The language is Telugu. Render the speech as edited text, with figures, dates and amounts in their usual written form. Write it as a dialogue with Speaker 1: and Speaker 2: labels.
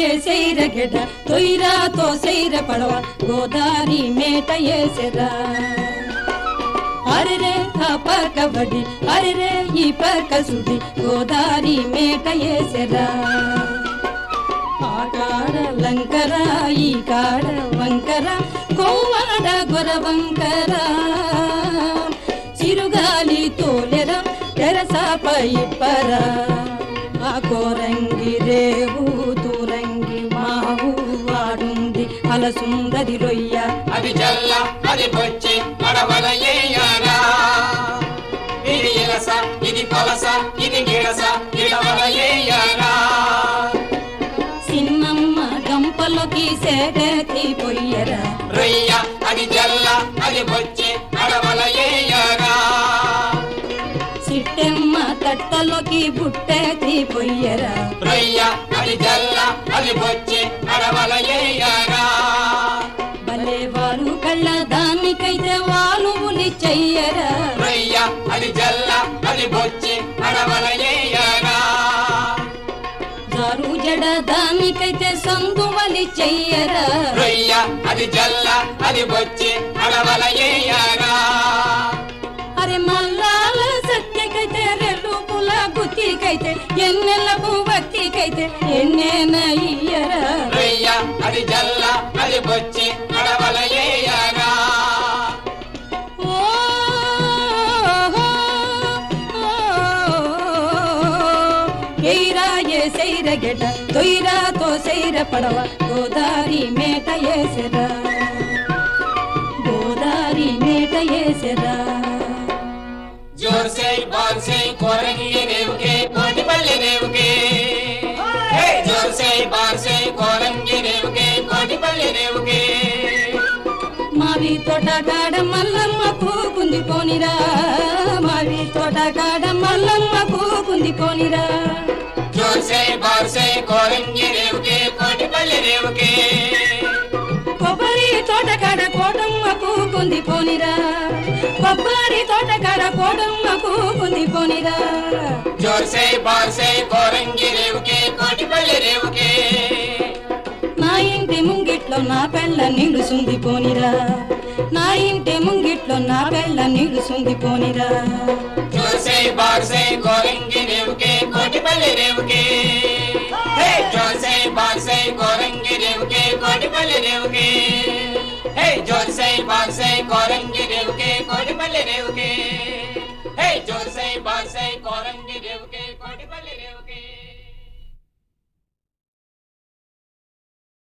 Speaker 1: సైర గెడ తొయ్యరాతో సైర పడవ గోదారి మేట ఏసెరా అరెరే ఆ పక్క బడి అరెరే ఈ పక్క సుడి గోదారి మేట ఏసెరా ఆ కాడ లంకర ఈ కాడ వంకర కోవాడ గొరవంకర చిరుగాలి తోలెర తెరసాపై పర ఆ కోరంగి రేవు తూరంగి మావు వాడుంది అలసుందది రొయ్య
Speaker 2: అది జల్ల అది బొచ్చి పడవల ఏయారా ఇది ఎలస ఇది పొలస ఇది గిడస గిడవల ఏయారా
Speaker 1: సిన్నమ్మ గంపలోకి సేగతి పొయ్యరా
Speaker 2: రొయ్య అది జల్ల అది బొచ్చి పడవల ఏయారా
Speaker 1: సిట్టెమ్మ తట్టలోకి బుట్టెతి పొయ్యరా
Speaker 2: రొయ్య అది జల్ల అది బొచ్చి పడవల ఏయారా
Speaker 1: భలే వారు కళ్ళ దానికైతే వాళ్ళు ఉలి చెయ్యరా
Speaker 2: రొయ్య అది జల్ల అది బొచ్చి పడవల ఏయారా
Speaker 1: జారు జడ దానికైతే సందువలి చెయ్యరా
Speaker 2: రొయ్య అది జల్ల అది బొచ్చి పడవల ఏయారా
Speaker 1: అరే మల్లాల సత్యకైతే రెల్లు పుల గుత్తికైతే ఎన్నెలకు భక్తికైతే ఎన్నేన ఇయ్యరా
Speaker 2: రొయ్య అది జల్ల అది బొచ్చి పడవల ఏయారా
Speaker 1: సైర గెడ తొయ్యరాతో సైర పడవ గోదారి మేట ఏసెరా గోదారి మేట ఏసెరా
Speaker 2: जोर से बाल से कोरंगी रेव के कोटी पल्ले रेव के जोर से बाल से कोरंगी रेव के कोटी पल्ले रेव के
Speaker 1: మావి తోట కాడ మల్లమ్మ కూకుంది పోనిరా మావి తోట కాడ మల్లమ్మ కూకుంది పోనిరా
Speaker 2: जोर से बाल से कोरंगी रेव के कोटी पल्ले रेव के
Speaker 1: కొబ్బరి తోట కాడ కోటమ్మ కూకుంది పోనిరా కొబ్బరి తోట కాడ కోటమ్మ కూకుంది పోనిరా
Speaker 2: जोर से बाल से कोरंगी रेव के कोटी पल्ले रेव के
Speaker 1: నా ఇంటి ముంగిట్లో నా పెళ్ళ నిలుసుంది పోనిరా నా ఇంటి ముంగిట్లో నా పెళ్ళ నిలుసుంది పోనిరా
Speaker 2: जोर से बाल से कोरंगी रेव के कोटी पल्ले रेव के जोर से बाल से कोरंगी रेव के कोटी पल्ले रेव के जोर से बाल से कोरंगी रेव के कोटी पल्ले रेव के